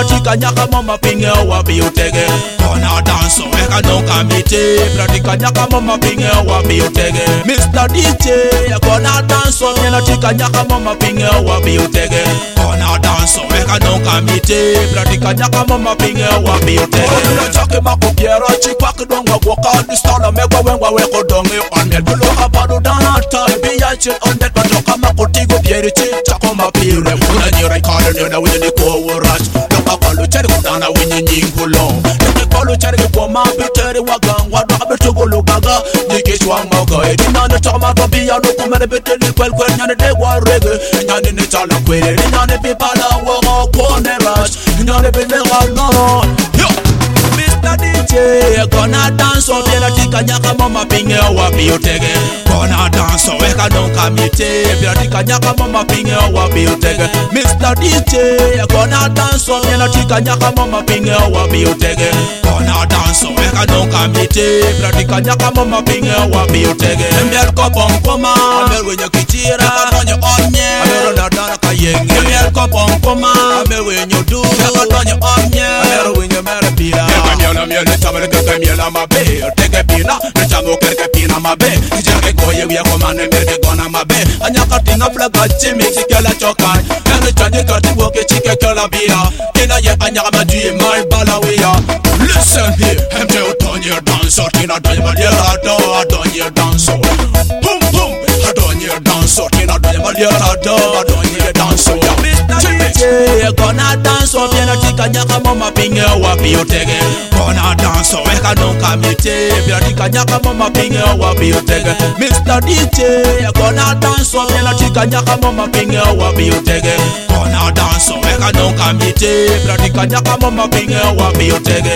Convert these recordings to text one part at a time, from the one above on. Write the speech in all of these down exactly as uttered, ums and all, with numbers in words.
na tika nyaka mama pinge wa biotege. Kona danso weka nonga mite. Pratika nyaka mama pinge wa biotege. Mister D J kona danso na tika nyaka mama pinge wa biotege. Kona danso weka nonga mite. Pratika nyaka mama pinge wa biotege. Kona chake makopiera chikwa kidonga waka distala megwa wengwa weko donge on me. Duloka padu dana tai biya chit on that patoka makotigo bieri chit chako mapire. Una nyira ikale nyona winye niko rush. Loka kalu chari kudana winye nyingulo. Loka kalu chari kwa mabiteri wagangwa. Doka betugo lugaga nikishwa maga. Edina ne chama biya nuku mene beteli kwel kwel nyane dewa rege. Nyane ne chala kwele nyane pipala wako kone rush. Nyane bilega no. Yo Mister D J kona danso bila tika nyaka mama pinge wa biotege. Kona danso weka donka mite bila tika nyaka mama pinge wa biotege. Mister D J kona danso bila tika nyaka mama pinge wa biotege. Kona danso weka donka mite bila tika nyaka mama pinge wa biotege. Mbel ko pompoma mbel wenye kichira katonye onye mbel na dana kayenge. Mbel ko pompoma mbel wenye du katonye onye mbel wenye mere pira. Miela miela chamele keke miela mabe. Teke pina ne chamo keke pina mabe. Kijake koye wiya komane merke gona mabe. Anyaka tinga flaga chimi sikela chokai. Ene chanye kati woke chike kela bia. Ina ye anyaka maduye my balawiya. Listen here, M J utonye danso. Tina donye maliera do adonye danso. Boom boom adonye danso. Tina donye maliera do adonye danso. Mister D J kona danso biena tika nyaka mama pinge wa biotege. Kona danso weka nonka mite bila tika nyaka mama pinge wa biotege. Mister D J kona danso biena tika nyaka mama pinge wa biotege. Kona danso weka nonka mite bila tika nyaka mama pinge wa biotege.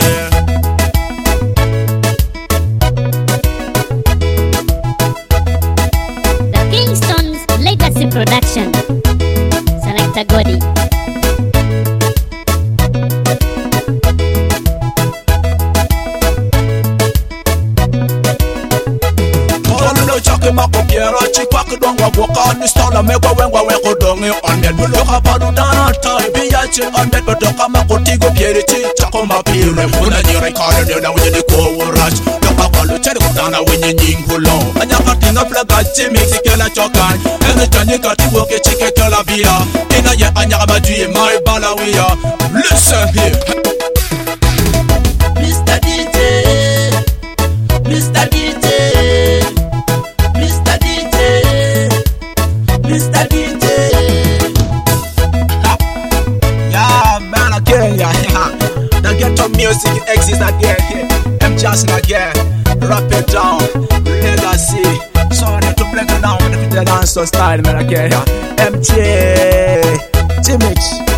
The Kingston's Legacy Production. Selector Godi. Chake makopiera chikwa kidongwa waka distala megwa wengwa weko donge on me. Duloka padu dana tai biya chit on me. Bedoka makotigo bieri chit chako mapire. Una nyira ikale nyona winye niko rush. Loka kalu chari kudana winye nyingulo. Anyaka tinga flaga chimi sikela chokai. Ene chanye kati woke chike kela bia. Ina ye anyaka maduye my balawiya. Listen here Mister D J Mister D J Mister D J Mister D J Yeah, man, again, yeah, yeah. The ghetto music exists again. I'm just again. Rap it down, legacy. Sorry to break it down with the dance style, man, again, yeah. M J Jimmy